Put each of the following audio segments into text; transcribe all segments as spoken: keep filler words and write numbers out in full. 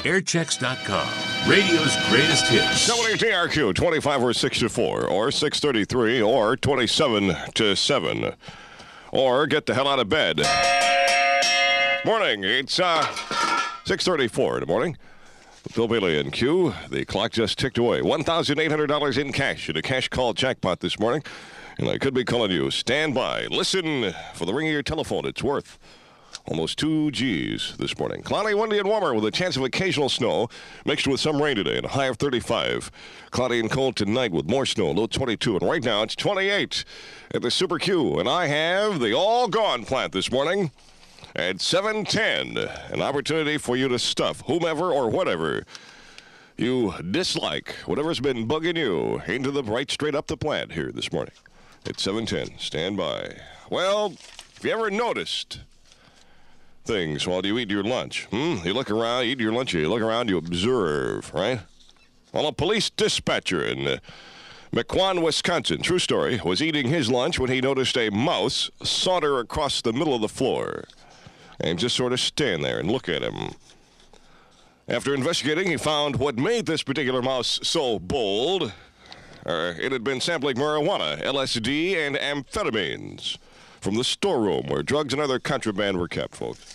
airchecks dot com. Radio's greatest hits. W D R Q, twenty-five or six to four, or six thirty-three, or twenty-seven to seven. Or get the hell out of bed. Morning. It's uh, six thirty-four in the morning. Bill Bailey and Q. The clock just ticked away. one thousand eight hundred dollars in cash in a cash call jackpot this morning. And I could be calling you. Stand by. Listen for the ring of your telephone. It's worth almost two G's this morning. Cloudy, windy, and warmer with a chance of occasional snow mixed with some rain today and a high of thirty-five. Cloudy and cold tonight with more snow, low twenty-two. And right now it's twenty-eight at the Super Q. And I have the All Gone plant this morning at seven ten. An opportunity for you to stuff whomever or whatever you dislike, whatever's been bugging you, into the right straight up the plant here this morning at seven ten. Stand by. Well, if you ever noticed things while you eat your lunch. Hmm? You look around, you eat your lunch, you look around, you observe, right? Well, a police dispatcher in uh, Mequon, Wisconsin, true story, was eating his lunch when he noticed a mouse saunter across the middle of the floor and just sort of stand there and look at him. After investigating, he found what made this particular mouse so bold. Uh, it had been sampling marijuana, L S D, and amphetamines from the storeroom where drugs and other contraband were kept, folks.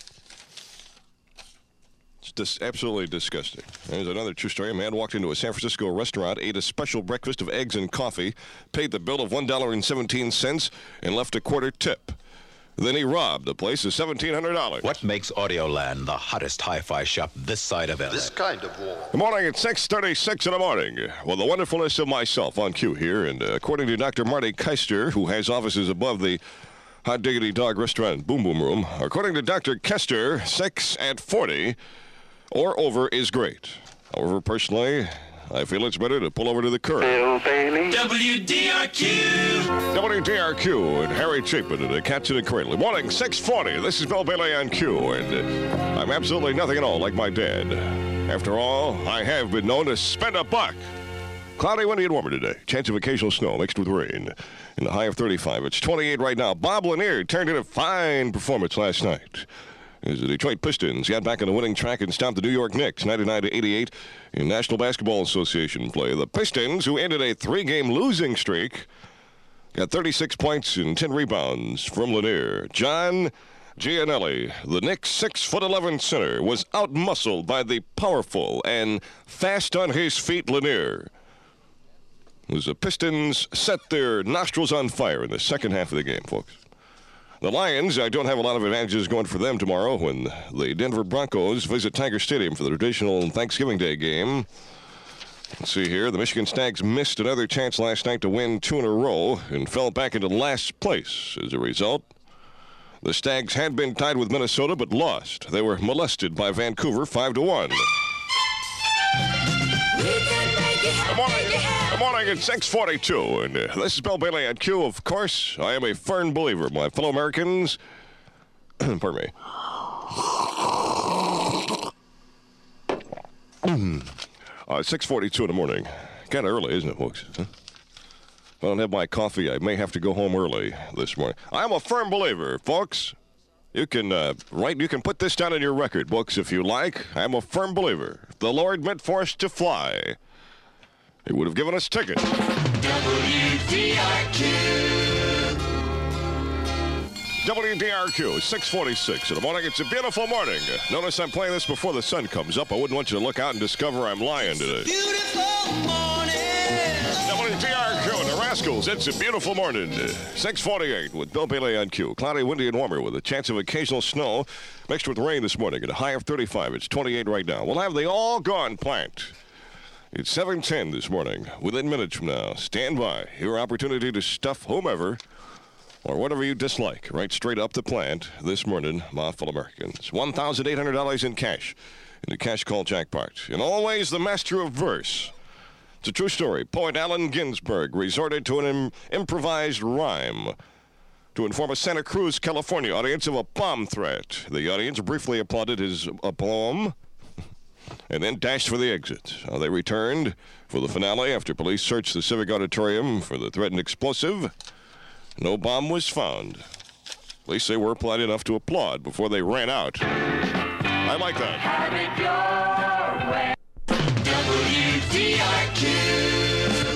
It's just absolutely disgusting. There's another true story. A man walked into a San Francisco restaurant, ate a special breakfast of eggs and coffee, paid the bill of one dollar and seventeen cents, and left a quarter tip. Then he robbed the place of seventeen hundred dollars. What makes Audioland the hottest hi-fi shop this side of L A? This kind of war. Good morning. It's six thirty-six in the morning. Well, the wonderfulness of myself on cue here, and uh, according to Doctor Marty Keister, who has offices above the Hot Diggity Dog Restaurant Boom Boom Room, according to Doctor Kester, sex at forty or over is great. However, personally, I feel it's better to pull over to the curb. Bill Bailey. W D R Q. W D R Q and Harry Chapin and the Cats in the Cradle. Morning, six forty. This is Bill Bailey on Q, and uh, I'm absolutely nothing at all like my dad. After all, I have been known to spend a buck. Cloudy, windy, and warmer today. Chance of occasional snow mixed with rain. In the high of thirty-five. It's twenty-eight right now. Bob Lanier turned in a fine performance last night as the Detroit Pistons got back on the winning track and stopped the New York Knicks ninety-nine to eighty-eight in National Basketball Association play. The Pistons, who ended a three-game losing streak, got thirty-six points and ten rebounds from Lanier. John Gianelli, the Knicks' six foot eleven center, was outmuscled by the powerful and fast on his feet Lanier. As the Pistons set their nostrils on fire in the second half of the game, folks. The Lions, I don't have a lot of advantages going for them tomorrow when the Denver Broncos visit Tiger Stadium for the traditional Thanksgiving Day game. Let's see here. The Michigan Stags missed another chance last night to win two in a row and fell back into last place as a result. The Stags had been tied with Minnesota but lost. They were molested by Vancouver five to one. Good morning. Good morning. It's six forty-two, and uh, this is Bill Bailey at Q. Of course, I am a firm believer, my fellow Americans. Pardon me. uh, six forty-two in the morning. Kind of early, isn't it, folks? Huh? If I don't have my coffee, I may have to go home early this morning. I'm a firm believer, folks. You can uh, write. You can put this down in your record books if you like. I'm a firm believer. If the Lord meant for us to fly, He would have given us tickets. W D R Q. W D R Q, six forty-six in the morning. It's a beautiful morning. Notice I'm playing this before the sun comes up. I wouldn't want you to look out and discover I'm lying today. Beautiful morning. W D R Q and the Rascals. It's a beautiful morning. six forty-eight with Bill Bailey on Q. Cloudy, windy, and warmer with a chance of occasional snow mixed with rain this morning at a high of thirty-five. It's twenty-eight right now. We'll have the All Gone plant. It's seven ten this morning. Within minutes from now, stand by. Your opportunity to stuff whomever or whatever you dislike right straight up the plant this morning, my fellow Americans. one thousand eight hundred dollars in cash in the cash call jackpot. And always the master of verse. It's a true story. Poet Allen Ginsberg resorted to an im- improvised rhyme to inform a Santa Cruz, California audience of a bomb threat. The audience briefly applauded his aplomb and then dashed for the exit. Uh, they returned for the finale after police searched the Civic Auditorium for the threatened explosive. No bomb was found. At least they were polite enough to applaud before they ran out. I like that. Have it your D R Q.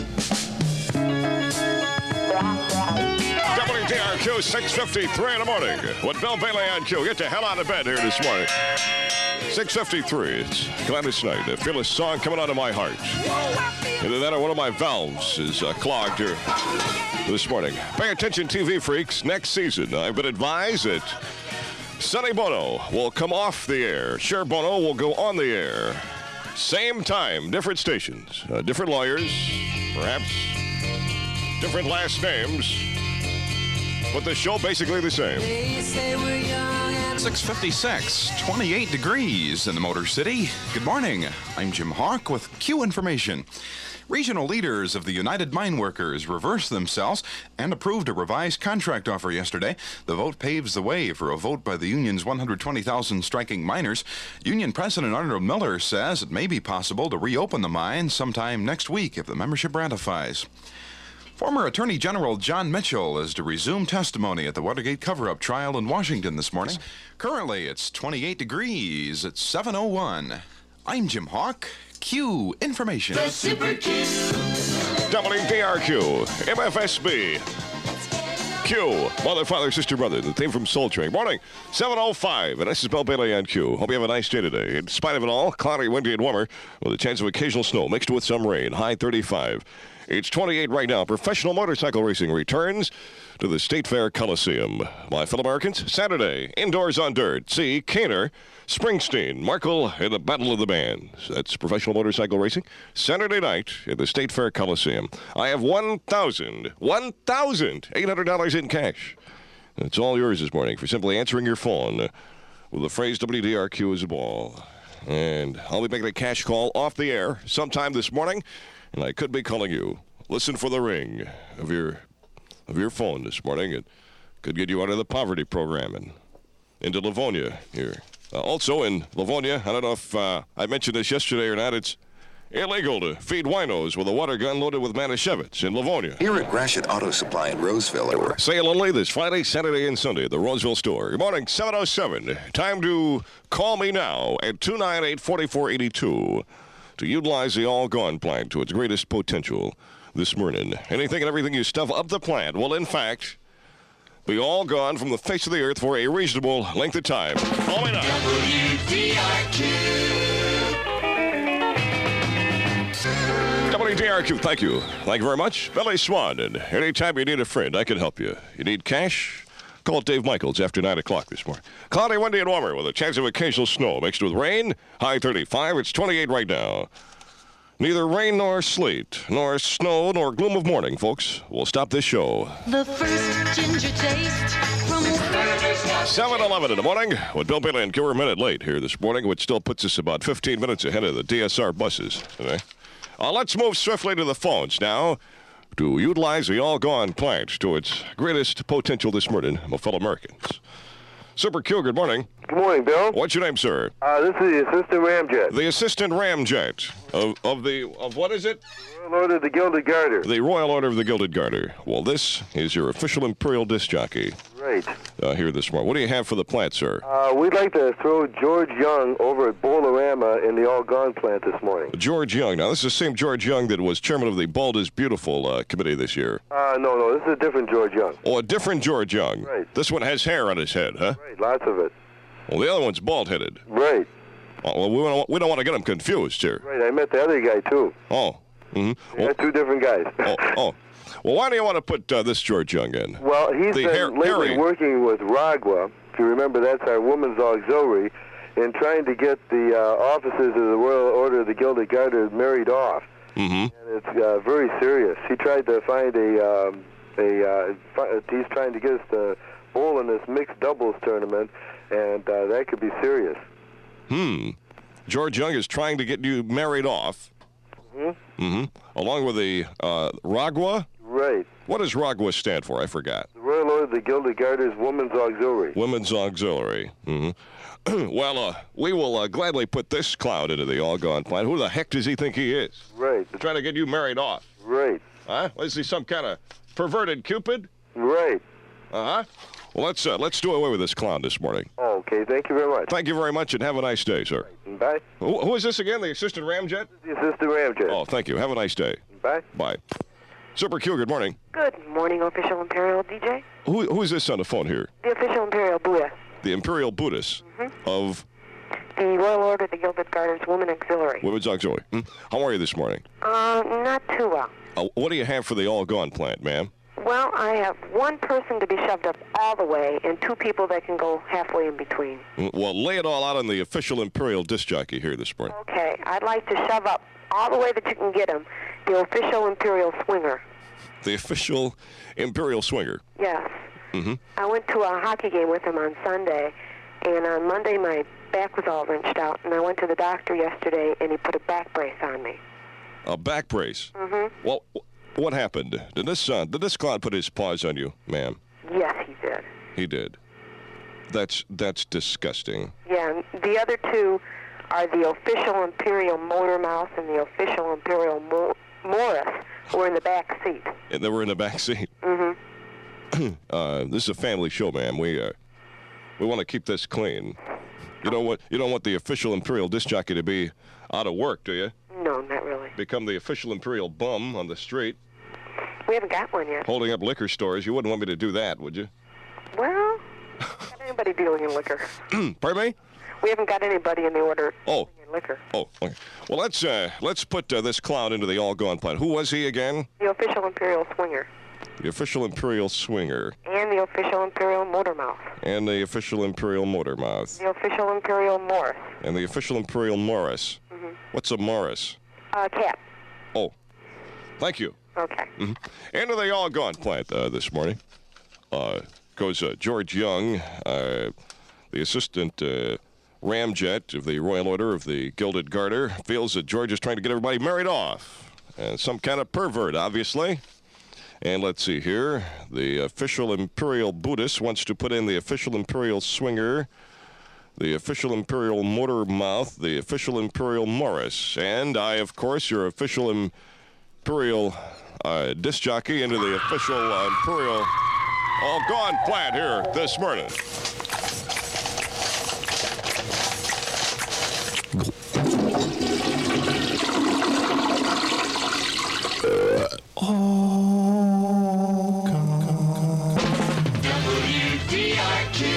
W D R Q six fifty-three in the morning with Bill Bailey on Q. Get the hell out of bed here this morning. six fifty-three. It's Gladys Knight. I feel a song coming out of my heart. Either that or one of my valves is uh, clogged here this morning. Pay attention, T V freaks. Next season, I've been advised that Sonny Bono will come off the air. Cher Bono will go on the air. Same time, different stations, uh, different lawyers, perhaps different last names, but the show basically the same. six fifty-six, twenty-eight degrees in the Motor City. Good morning. I'm Jim Hawk with Q Information. Regional leaders of the United Mine Workers reversed themselves and approved a revised contract offer yesterday. The vote paves the way for a vote by the union's one hundred twenty thousand striking miners. Union President Arnold Miller says it may be possible to reopen the mine sometime next week if the membership ratifies. Former Attorney General John Mitchell is to resume testimony at the Watergate cover-up trial in Washington this morning. Currently, it's twenty-eight degrees at seven oh one. I'm Jim Hawk. Q Information. The Super Q. W D R Q, M F S B, Q, Mother, Father, Sister, Brother, the theme from Soul Train. Morning, seven oh five, and this is Bill Bailey on Q. Hope you have a nice day today. In spite of it all, cloudy, windy, and warmer, with a chance of occasional snow mixed with some rain. High thirty-five. It's twenty-eight right now. Professional motorcycle racing returns to the State Fair Coliseum. My fellow Americans, Saturday, indoors on dirt. See Kaner, Springsteen, Markle, in the Battle of the Bands. That's professional motorcycle racing. Saturday night at the State Fair Coliseum. I have one thousand eight hundred dollars in cash. It's all yours this morning for simply answering your phone with the phrase W D R Q is a ball. And I'll be making a cash call off the air sometime this morning, and I could be calling you. Listen for the ring of your of your phone this morning. It could get you out of the poverty program and into Livonia here. Uh, also in Livonia, I don't know if uh, I mentioned this yesterday or not, it's illegal to feed winos with a water gun loaded with Manischewitz in Livonia. Here at Gratiot Auto Supply in Roseville. Sale only this Friday, Saturday, and Sunday at the Roseville store. Good morning, seven oh seven. Time to call me now at two nine eight, four four eight two to utilize the all-gone plant to its greatest potential this morning. Anything and everything you stuff up the plant will, in fact, be all gone from the face of the earth for a reasonable length of time. Call me now. W D R Q. W D R Q, thank you. Thank you very much. Billy Swan, and anytime you need a friend, I can help you. You need cash? Call Dave Michaels after nine o'clock this morning. Cloudy, windy, and warmer with a chance of occasional snow mixed with rain. High thirty-five. It's twenty-eight right now. Neither rain nor sleet, nor snow, nor gloom of morning, folks. We'll stop this show. The first ginger taste from seven eleven in the morning with Bill Bailey and Q. We're a minute late here this morning, which still puts us about fifteen minutes ahead of the D S R buses today. Uh, let's move swiftly to the phones now to utilize the all-gone plant to its greatest potential this morning, my fellow Americans. Super Q, good morning. Good morning, Bill. What's your name, sir? Uh, this is the assistant ramjet. The assistant ramjet of, of the, of what is it? Royal Order of the Gilded Garter. The Royal Order of the Gilded Garter. Well, this is your official Imperial disc jockey Right. uh, here this morning. What do you have for the plant, sir? Uh, we'd like to throw George Young over at Bolarama in the All Gone plant this morning. George Young. Now, this is the same George Young that was chairman of the Bald is Beautiful uh, committee this year. Uh, no, no, this is a different George Young. Oh, a different George Young. Right. This one has hair on his head, huh? Right, lots of it. Well, the other one's bald-headed. Right. Oh, well, we don't, we don't want to get them confused here. Right, I met the other guy, too. Oh. Mm-hmm. Yeah, Well, two different guys. oh, oh. Well, why do you want to put uh, this George Young in? Well, he's The been hair- lately hairy- working with RAGWA. If you remember, that's our women's auxiliary, in trying to get the uh, officers of the Royal Order of the Gilded Garter married off. Mm-hmm. And it's uh, very serious. He tried to find a, um, a uh, fi- he's trying to get us to bowl in this mixed doubles tournament, and uh, that could be serious. Hmm. George Young is trying to get you married off. Mm-hmm. Mm-hmm. Along with the uh, RAGWA? Right. What does RAGWA stand for? I forgot. The Royal Order of the Gilded Garter's Women's Auxiliary. Women's Auxiliary. Mm-hmm. Well, uh, we will uh, gladly put this clown into the all-gone plant. Who the heck does he think he is? Right. Trying to get you married off. Right. Huh? Is he some kind of perverted Cupid? Right. Uh-huh. Well, let's, uh, let's do away with this clown this morning. Oh, okay. Thank you very much. Thank you very much, and have a nice day, sir. Bye. Who, who is this again, the assistant ramjet? The assistant ramjet. Oh, thank you. Have a nice day. Bye. Bye. Super Q, good morning. Good morning, Official Imperial D J. Who, who is this on the phone here? The Official Imperial Buddha. The Imperial Buddhist Mm-hmm. of The Royal Order of the Gilded Garters Women Auxiliary. Women's Auxiliary. Hmm? How are you this morning? Uh, not too well. Uh, what do you have for the all gone plant, ma'am? Well, I have one person to be shoved up all the way and two people that can go halfway in between. Mm, Well, lay it all out on the official Imperial disc jockey here this morning. Okay, I'd like to shove up all the way that you can get him, the Official Imperial Swinger. The official Imperial swinger. Yes. Mm-hmm. I went to a hockey game with him on Sunday, and on Monday my back was all wrenched out, and I went to the doctor yesterday, and he put a back brace on me. A back brace. Mm-hmm. Well, wh- what happened? Did this uh, did this clown put his paws on you, ma'am? Yes, he did. He did. That's that's disgusting. Yeah, and the other two are the Official Imperial Motor Mouse and the Official Imperial Mo- Morris, who are in the back seat. And they were in the back seat. Mm-hmm. uh, this is a family show, ma'am. We uh, we want to keep this clean. You don't want you don't want the official Imperial disc jockey to be out of work, do you? No, not really. Become the official Imperial bum on the street, We haven't got one yet. holding up liquor stores. You wouldn't want me to do that, would you? Well, we haven't got anybody dealing in liquor. Pardon me? We haven't got anybody in the order Oh. dealing in liquor. Oh, okay. Well, let's uh, let's put uh, this clown into the all gone plan. Who was he again? The Official Imperial Swinger The official Imperial swinger and the Official Imperial Motor Mouth. and the official Imperial motor mouth The Official Imperial Morris. and the official Imperial Morris. Mm-hmm. What's a Morris? Uh, cat. Oh, thank you. Okay. Mm-hmm. Into the all gone plant uh, this morning. Uh, goes uh, George Young, uh, the assistant uh, ramjet of the Royal Order of the Gilded Garter, feels that George is trying to get everybody married off. And some kind of pervert, obviously. And let's see here. The official Imperial Buddhist wants to put in the official Imperial Swinger, the official Imperial Motor Mouth, the official Imperial Morris. And I, of course, your official Imperial uh, disc jockey into the official uh, Imperial all gone plant here this morning. W D R Q.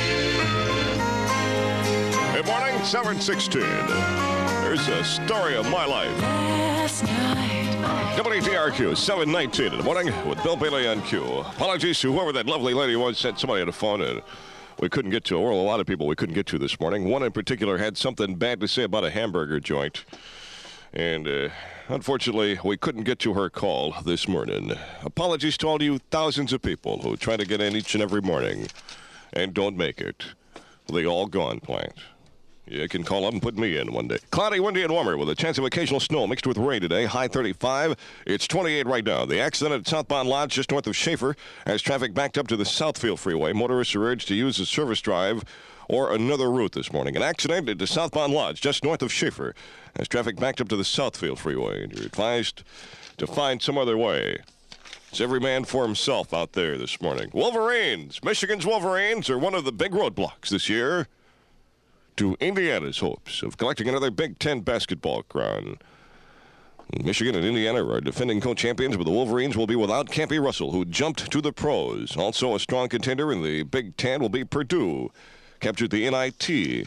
Good morning, seven sixteen. There's a story of my life. Last night. W D R Q, seven nineteen in the morning with Bill Bailey on Q. Apologies to whoever that lovely lady was, sent somebody on the phone and we couldn't get to. Well, a lot of people we couldn't get to this morning. One in particular had something bad to say about a hamburger joint. And uh, unfortunately, we couldn't get to her call this morning. Apologies to all you thousands of people who try to get in each and every morning and don't make it. The all gone plant. You can call up and put me in one day. Cloudy, windy, and warmer with a chance of occasional snow mixed with rain today. High thirty-five. It's twenty-eight right now. The accident at Southbound Lodge just north of Schaefer has traffic backed up to the Southfield Freeway. Motorists are urged to use the service drive or another route this morning. An accident at the Southbound Lodge just north of Schaefer has traffic backed up to the Southfield Freeway. And you're advised to find some other way. It's every man for himself out there this morning. Wolverines. Michigan's Wolverines are one of the big roadblocks this year to Indiana's hopes of collecting another Big Ten basketball crown. Michigan and Indiana are defending co-champions, but the Wolverines will be without Campy Russell, who jumped to the pros. Also a strong contender in the Big Ten will be Purdue, captured the N I T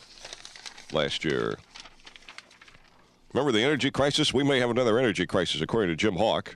last year. Remember the energy crisis? We may have another energy crisis, according to Jim Hawk.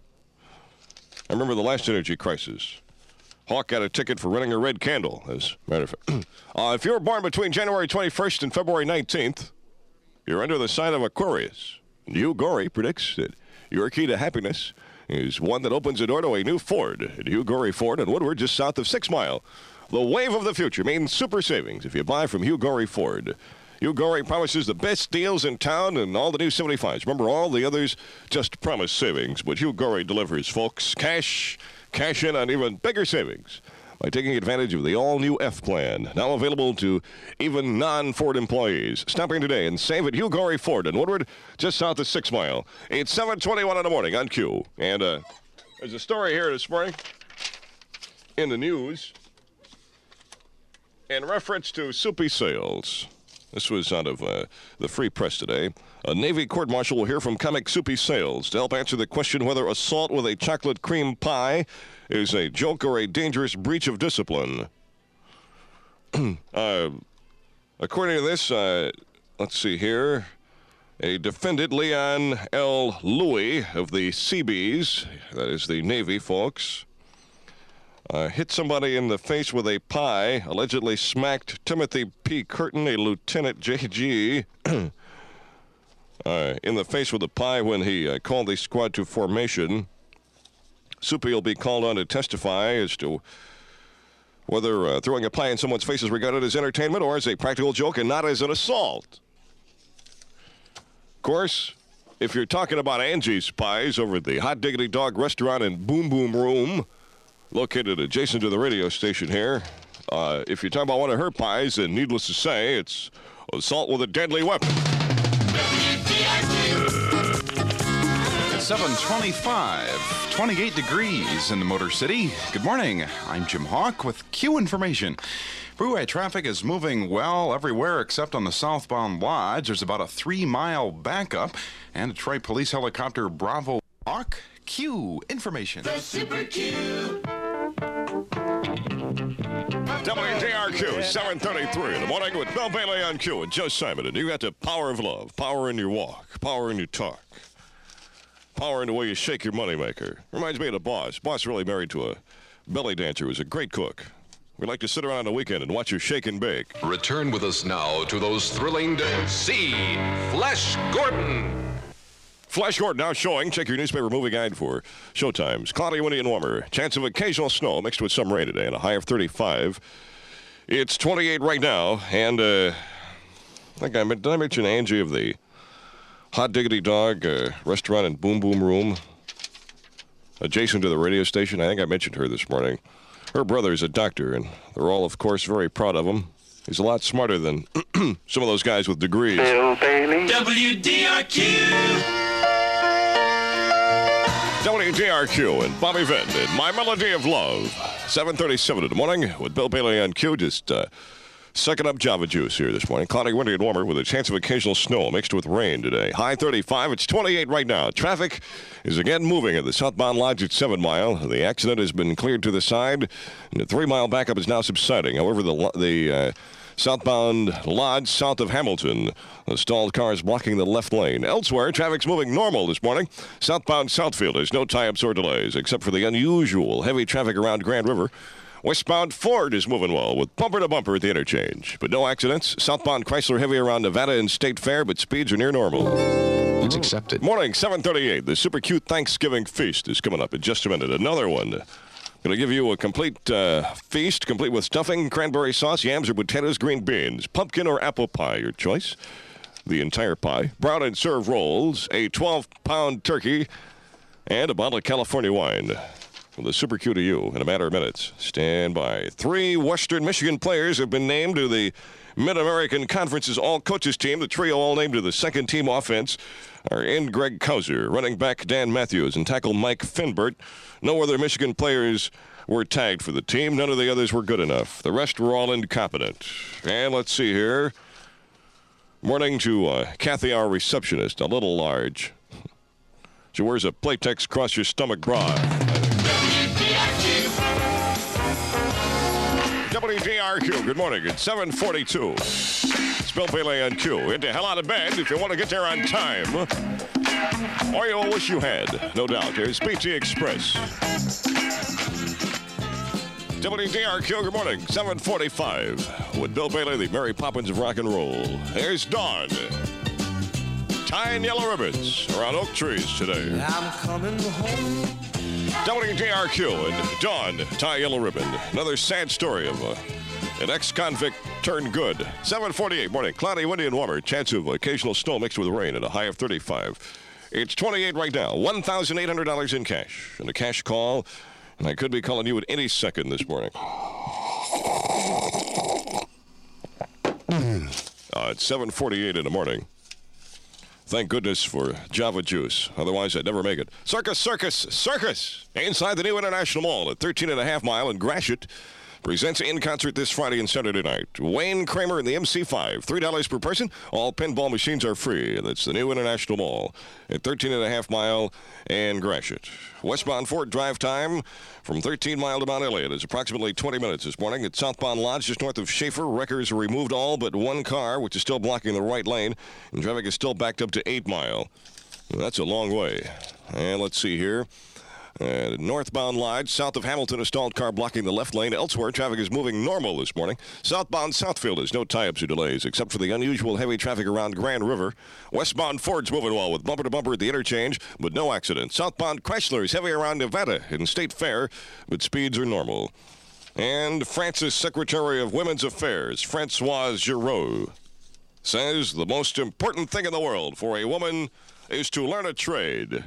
I remember the last energy crisis. Hawk got a ticket for running a red candle, as a matter of fact. uh, if you were born between January twenty-first and February nineteenth, you're under the sign of Aquarius. Hugh Gorey predicts that your key to happiness is one that opens the door to a new Ford at Hugh Gorey Ford in Woodward, just south of Six Mile. The wave of the future means super savings if you buy from Hugh Gorey Ford. Hugh Gorey promises the best deals in town and all the new seventy-fives. Remember, all the others just promise savings, but Hugh Gorey delivers, folks. Cash, cash in on even bigger savings by taking advantage of the all-new F plan, now available to even non-Ford employees. Stop in today and save at Hugh Gorey Ford in Woodward, just south of Six Mile. It's seven twenty-one in the morning on Q. And uh, there's a story here this morning in the news. in reference to Soupy Sales. This was out of uh, the Free Press today. A Navy court-martial will hear from comic Soupy Sales to help answer the question whether assault with a chocolate cream pie is a joke or a dangerous breach of discipline. uh, according to this, uh, let's see here. A defendant, Leon L. Louis of the Seabees, that is the Navy folks, uh, hit somebody in the face with a pie, allegedly smacked Timothy P. Curtin, a Lieutenant J G, uh, in the face with a pie when he uh, called the squad to formation. Soupy will be called on to testify as to whether uh, throwing a pie in someone's face is regarded as entertainment or as a practical joke and not as an assault. Of course, if you're talking about Angie's Pies over at the Hot Diggity Dog Restaurant and Boom Boom Room, located adjacent to the radio station here, uh, if you're talking about one of her pies, then needless to say, it's assault with a deadly weapon. It's seven twenty-five, twenty-eight degrees in the Motor City. Good morning. I'm Jim Hawk with Q Information. Freeway traffic is moving well everywhere except on the southbound Lodge. There's about a three-mile backup. And Detroit Police Helicopter Bravo Hawk. Q Information. The Super Q. W D R Q, seven thirty-three in the morning with Bill Bailey on Q and Joe Simon. And you got the power of love, power in your walk, power in your talk, power in the way you shake your moneymaker. Reminds me of the boss. Boss really married to a belly dancer who was a great cook. We like to sit around on the weekend and watch her shake and bake. Return with us now to those thrilling days. See Flash Gordon. Flash Gordon now showing. Check your newspaper movie guide for showtimes. Cloudy, windy, and warmer. Chance of occasional snow mixed with some rain today and a high of thirty-five. It's twenty-eight right now. And uh, I think I, did I mention Angie of the Hot Diggity Dog uh, Restaurant and Boom Boom Room adjacent to the radio station? I think I mentioned her this morning. Her brother is a doctor, and they're all, of course, very proud of him. He's a lot smarter than some of those guys with degrees. Bill Bailey. W D R Q. W D R Q and Bobby Vend and My Melody of Love. seven thirty-seven in the morning with Bill Bailey on Q. Just uh, sucking up Java Juice here this morning. Cloudy, windy, and warmer with a chance of occasional snow mixed with rain today. High thirty-five. It's twenty-eight right now. Traffic is again moving at the southbound Lodge at seven mile. The accident has been cleared to the side, and the three mile backup is now subsiding. However, the the uh, southbound Lodge south of Hamilton, the stalled cars blocking the left lane. Elsewhere, traffic's moving normal this morning. Southbound Southfield, there's no tie-ups or delays, except for the unusual heavy traffic around Grand River. Westbound Ford is moving well with bumper to bumper at the interchange. But no accidents. Southbound Chrysler heavy around Nevada and State Fair, but speeds are near normal. It's accepted. Morning, seven thirty-eight. The Super Cute Thanksgiving Feast is coming up in just a minute. Another one. Going to give you a complete uh, feast, complete with stuffing, cranberry sauce, yams or potatoes, green beans, pumpkin or apple pie, your choice. The entire pie. Brown and serve rolls, a twelve-pound turkey, and a bottle of California wine. Well, the Super Q to you in a matter of minutes. Stand by. Three Western Michigan players have been named to the Mid-American Conference's all-coaches team. The trio all named to the second-team offense are in Greg Kauser, running back Dan Matthews, and tackle Mike Finbert. No other Michigan players were tagged for the team. None of the others were good enough. The rest were all incompetent. And let's see here. Morning to uh, Kathy, our receptionist, a little large. She wears a Playtex cross-your-stomach bra. W D R Q, good morning. It's seven forty-two. It's Bill Bailey on Q. Get the hell out of bed if you want to get there on time. Or you'll wish you had, no doubt. Here's B T Express. W D R Q, good morning. seven forty-five. With Bill Bailey, the Mary Poppins of rock and roll. Here's Dawn. Tying yellow ribbons around oak trees today. I'm coming home. W D R Q and Dawn tie yellow ribbon. Another sad story of uh, an ex-convict turned good. seven forty-eight morning. Cloudy, windy, and warmer. Chance of occasional snow mixed with rain at a high of thirty-five. It's twenty-eight right now. one thousand eight hundred dollars in cash. And a cash call. And I could be calling you at any second this morning. Uh, it's seven forty-eight in the morning. Thank goodness for Java Juice. Otherwise, I'd never make it. Circus, circus, circus! Inside the new International Mall at thirteen and a half mile in Gratiot. presents In Concert this Friday and Saturday night. Wayne Kramer and the M C five, three dollars per person. All pinball machines are free. That's the new International Mall at thirteen and a half Mile and Gratiot. Westbound Ford drive time from thirteen Mile to Mount Elliott is approximately twenty minutes this morning. At Southbound Lodge, just north of Schaefer, wreckers removed all but one car, which is still blocking the right lane, and traffic is still backed up to eight Mile. Well, that's a long way. And let's see here. Uh, northbound Lodge, south of Hamilton, a stalled car blocking the left lane. Elsewhere, traffic is moving normal this morning. Southbound Southfield has no tie-ups or delays, except for the unusual heavy traffic around Grand River. Westbound Ford's moving well with bumper-to-bumper at the interchange, but no accidents. Southbound Chrysler is heavy around Nevada and State Fair, but speeds are normal. And France's Secretary of Women's Affairs, Francoise Giroux, says the most important thing in the world for a woman is to learn a trade.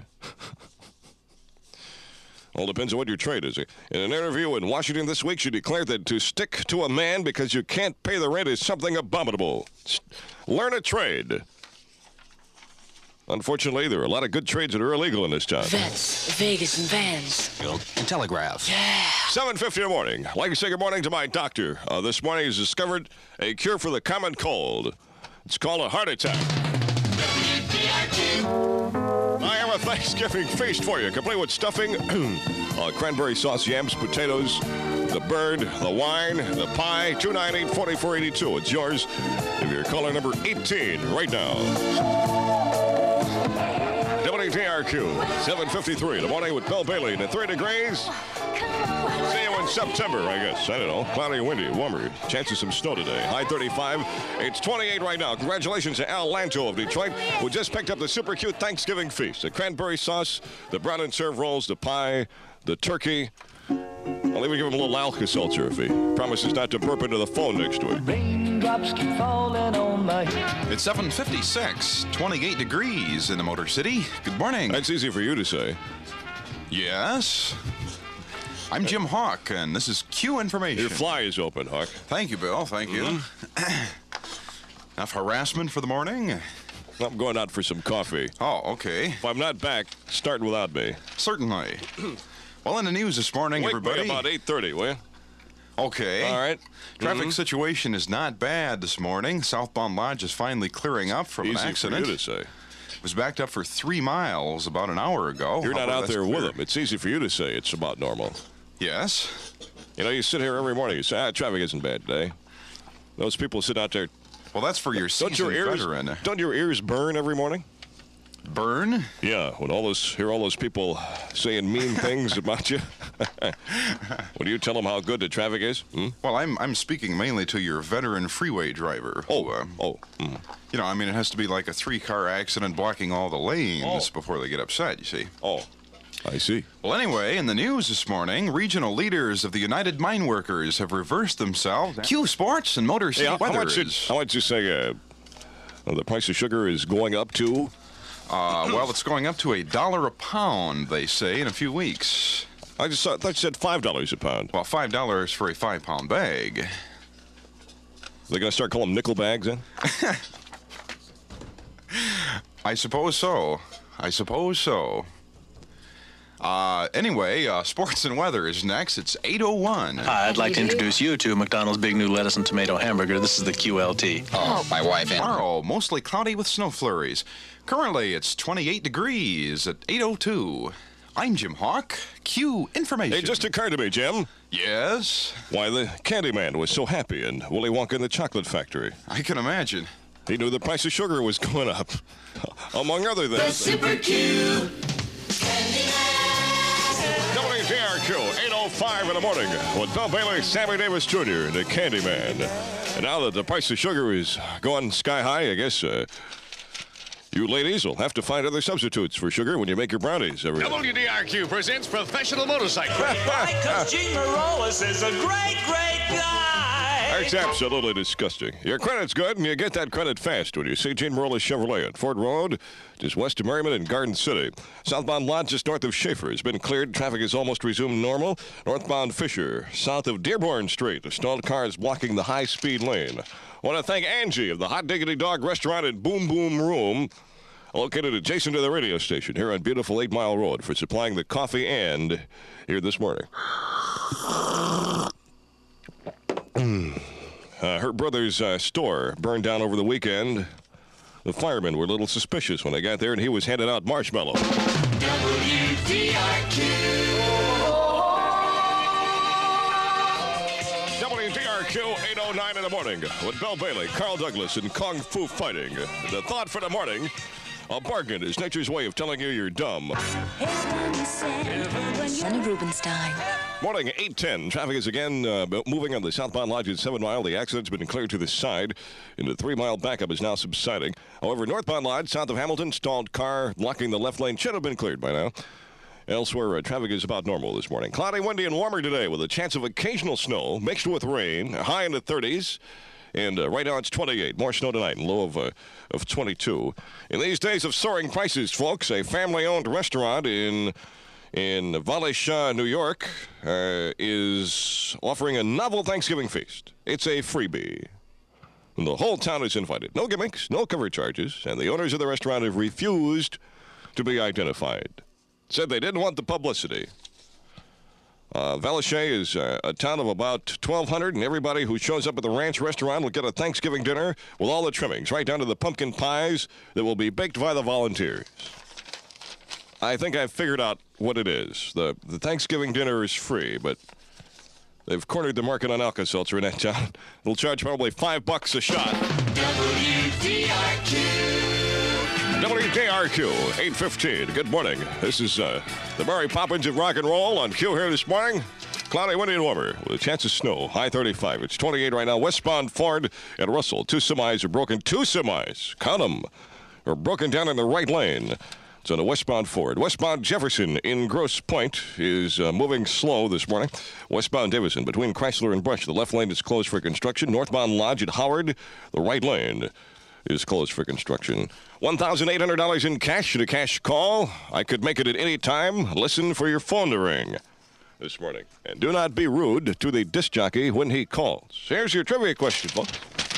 All depends on what your trade is. In an interview in Washington this week, she declared that to stick to a man because you can't pay the rent is something abominable. Learn a trade. Unfortunately, there are a lot of good trades that are illegal in this town. Vets, Vegas, and Vans. And telegraph. Yeah. seven fifty in the morning. I'd like to say good morning to my doctor. Uh, this morning he's discovered a cure for the common cold. It's called a heart attack. I have a Thanksgiving feast for you, complete with stuffing, uh, cranberry sauce, yams, potatoes, the bird, the wine, the pie. two nine eight, four four eight two. It's yours if you're caller number eighteen right now. W T R Q, seven fifty-three. The morning with Bill Bailey and at three degrees. See you in September, I guess. I don't know. Cloudy, windy, warmer. Chance of some snow today. High thirty-five. It's twenty-eight right now. Congratulations to Al Lanto of Detroit, who just picked up the super cute Thanksgiving feast. The cranberry sauce, the brown and serve rolls, the pie, the turkey. I'll even give him a little Alka-Seltzer if he promises not to burp into the phone next week. Raindrops keep falling on my head. It's seven fifty-six, twenty-eight degrees in the Motor City. Good morning. That's easy for you to say. Yes. I'm Jim Hawk, and this is Q Information. Your fly is open, Hawk. Thank you, Bill. Thank you. Mm-hmm. Enough harassment for the morning? I'm going out for some coffee. Oh, okay. If I'm not back, start without me. Certainly. Well, in the news this morning, Wake everybody. me about eight thirty, will you? Okay. All right. Traffic Mm-hmm. situation is not bad this morning. Southbound Lodge is finally clearing up from Easy an accident. for you to say. It was backed up for three miles about an hour ago. You're not However, out that's there with clear. them. It's easy for you to say it's about normal. Yes. You know, you sit here every morning. You say, ah, traffic isn't bad today. Those people sit out there. Well, that's for your Don't your seasoned ears? veteran. Don't your ears burn every morning? Burn? Yeah, when all those hear all those people saying mean things about you. When you tell them how good the traffic is? Hmm? Well, I'm I'm speaking mainly to your veteran freeway driver. Who, Oh, uh, oh. Mm. you know, I mean, it has to be like a three-car accident blocking all the lanes Oh. before they get upset. You see. Oh, I see. Well, anyway, in the news this morning, regional leaders of the United Mine Workers have reversed themselves. Q Sports and Motor City Hey, how, how Weather much did, is- how much you say uh, the price of sugar is going up to? Uh, well, it's going up to a dollar a pound, they say, in a few weeks. I just saw, I thought you said five dollars a pound. Well, five dollars for a five-pound bag. They're going to start calling them nickel bags then? I suppose so. I suppose so. Uh, anyway, uh, sports and weather is next. It's eight oh one. Hi, I'd like to introduce you to McDonald's Big New Lettuce and Tomato Hamburger. This is the Q L T. Oh, my wife and Tomorrow, mostly cloudy with snow flurries. Currently, it's twenty-eight degrees at eight oh two. I'm Jim Hawk. Q Information. It just occurred to me, Jim, Yes, why the Candyman was so happy in Willy Wonka and the Chocolate Factory. I can imagine. He knew the price of sugar was going up, among other things. Super Q. W T R Q, eight oh five in the morning with Bill Bailey, Sammy Davis Junior, and the Candyman. And now that the price of sugar is going sky high, I guess uh, you ladies will have to find other substitutes for sugar when you make your brownies every day. W D R Q presents Professional Motorcycle. Because Gene Morales is a great, great guy. That's absolutely disgusting. Your credit's good, and you get that credit fast when you see Gene Morales Chevrolet at Ford Road, just west of Merriman and Garden City. Southbound Lodge, just north of Schaefer, has been cleared. Traffic has almost resumed normal. Northbound Fisher, south of Dearborn Street, a stalled car is blocking the high-speed lane. I want to thank Angie of the Hot Diggity Dog Restaurant and Boom Boom Room, located adjacent to the radio station here on beautiful Eight Mile Road, for supplying the coffee and here this morning. uh, her brother's uh, store burned down over the weekend. The firemen were a little suspicious when they got there, and he was handing out marshmallow. W D R Q. W D R Q eight oh nine in the morning with Bill Bailey, Carl Douglas, and Kung Fu Fighting. The thought for the morning: a bargain is nature's way of telling you you're dumb. Sonny Rubenstein. Morning, eight ten. Traffic is again uh, moving on the southbound Lodge at seven mile. The accident's been cleared to the side, and the three mile backup is now subsiding. However, northbound Lodge, south of Hamilton, stalled car blocking the left lane should have been cleared by now. Elsewhere, uh, traffic is about normal this morning. Cloudy, windy, and warmer today with a chance of occasional snow mixed with rain, high in the thirties. And uh, right now it's twenty-eight. More snow tonight, and low of uh, of twenty-two. In these days of soaring prices, folks, a family-owned restaurant in in Waukesha, New York, uh, is offering a novel Thanksgiving feast. It's a freebie. And the whole town is invited. No gimmicks, no cover charges, and the owners of the restaurant have refused to be identified. Said they didn't want the publicity. Uh, Waukesha is uh, a town of about twelve hundred, and everybody who shows up at the ranch restaurant will get a Thanksgiving dinner with all the trimmings, right down to the pumpkin pies that will be baked by the volunteers. I think I've figured out what it is. The, the Thanksgiving dinner is free, but they've cornered the market on Alka-Seltzer in that town. They'll charge probably five bucks a shot. W D R Q. W D R Q, eight fifteen. Good morning. This is uh, the Mary Poppins of rock and roll on Q here this morning. Cloudy, windy, and warmer with a chance of snow. High thirty-five. It's twenty-eight right now. Westbound Ford and Russell. Two semis are broken. Two semis, count them, are broken down in the right lane. It's on the westbound Ford. Westbound Jefferson in Grosse Pointe is uh, moving slow this morning. Westbound Davison between Chrysler and Brush. The left lane is closed for construction. Northbound Lodge at Howard. The right lane is closed for construction. one thousand eight hundred dollars in cash at a cash call. I could make it at any time. Listen for your phone to ring this morning. And do not be rude to the disc jockey when he calls. Here's your trivia question, folks.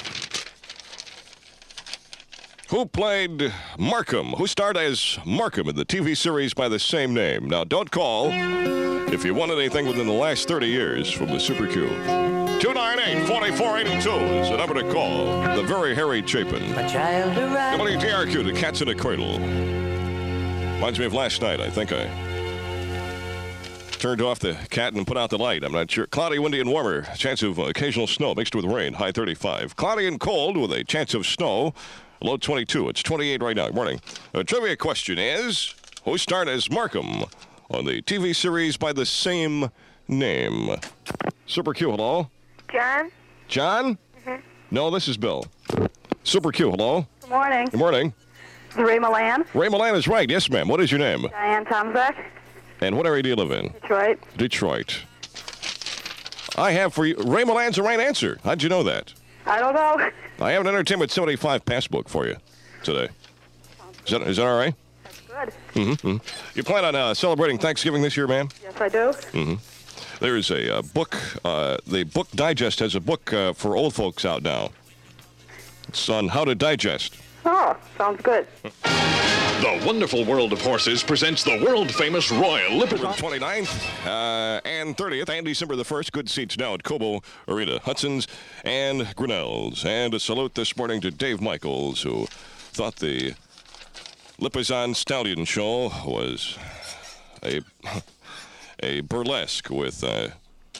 Who played Markham? Who starred as Markham in the T V series by the same name? Now, don't call if you want anything within the last thirty years from the Super Q. two nine eight, four four eight two is the number to call. The very Harry Chapin. W D R Q, the Cats in a Cradle. Reminds me of last night. I think I turned off the cat and put out the light. I'm not sure. Cloudy, windy, and warmer. Chance of uh, occasional snow mixed with rain. High thirty-five. Cloudy and cold with a chance of snow. Low twenty-two. It's twenty-eight right now. Good morning. The trivia question is, who starred as Markham on the T V series by the same name? Super Q, hello? John? John? Mm-hmm. No, this is Bill. Super Q, hello? Good morning. Good morning. Ray Milan? Ray Milan is right. Yes, ma'am. What is your name? Diane Tomzak? And what area do you live in? Detroit. Detroit. I have for you, Ray Milan's the right answer. How'd you know that? I don't know. I have an Entertainment seventy-five passbook for you today. Is that, is that all right? That's good. Mm-hmm. You plan on uh, celebrating Thanksgiving this year, ma'am? Yes, I do. Mm-hmm. There's a uh, book, uh, the Book Digest has a book uh, for old folks out now. It's on how to digest. Oh, sounds good. The Wonderful World of Horses presents the world-famous Royal Lipizzan. twenty-ninth uh, and thirtieth and December the first. Good seats now at Cobo Arena, Hudson's and Grinnell's. And a salute this morning to Dave Michaels, who thought the Lipizzan Stallion show was a a burlesque with uh,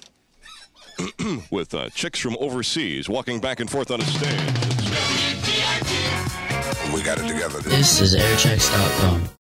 with uh, chicks from overseas walking back and forth on a stage. We got it together. This is airchecks dot com.